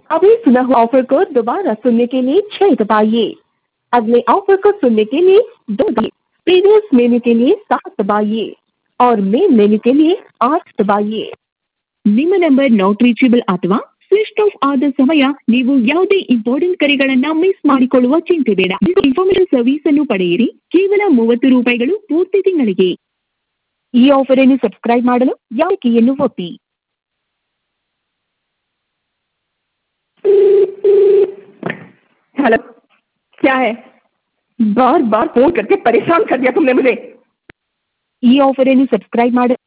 अभी सुना हुआ ऑफर को दोबारा सुनने के लिए 6 दबाइए। अगले ऑफर को सुनने के लिए 2 दबाइए। प्रीवियस मेन्यू के लिए 7 दबाइए और मेन मेन्यू के लिए 8 दबाइए। ನಿಮ್ಮ ನಂಬರ್ ನಾಟ್ ರೀಚಬಲ್ ಅಥವಾ ಸ್ವಿಚ್ ಆಫ್ ಆದ ಸಮಯ ನೀವು ಯಾವುದೇ ಇಂಪಾರ್ಟೆಂಟ್ ಕರೆಗಳನ್ನ ಮಿಸ್ ಮಾಡಿಕೊಳ್ಳುವ ಚಿಂತೆ ಬೇಡ. ಇನ್ಫಾರ್ಮೇಷನ್ ಸರ್ವಿಸ್ ಅನ್ನು ಪಡೆಯಿರಿ ಕೇವಲ 30 ರೂಪಾಯಿಗಳು ಪೂರ್ತಿ ತಿಂಗಳಿಗೆ. ಈ ಆಫರ್ ಅನ್ನು ಸಬ್ಸ್ಕ್ರೈಬ್ ಮಾಡಲು ಯಾವ ಕೀಯನ್ನು ಒತ್ತಿ. हेलो, क्या है? बार बार फोन करके परेशान कर दिया तुमने मुझे। ಈ ಆಫರ್ ಅನ್ನು ಸಬ್ಸ್ಕ್ರೈಬ್ ಮಾಡಲು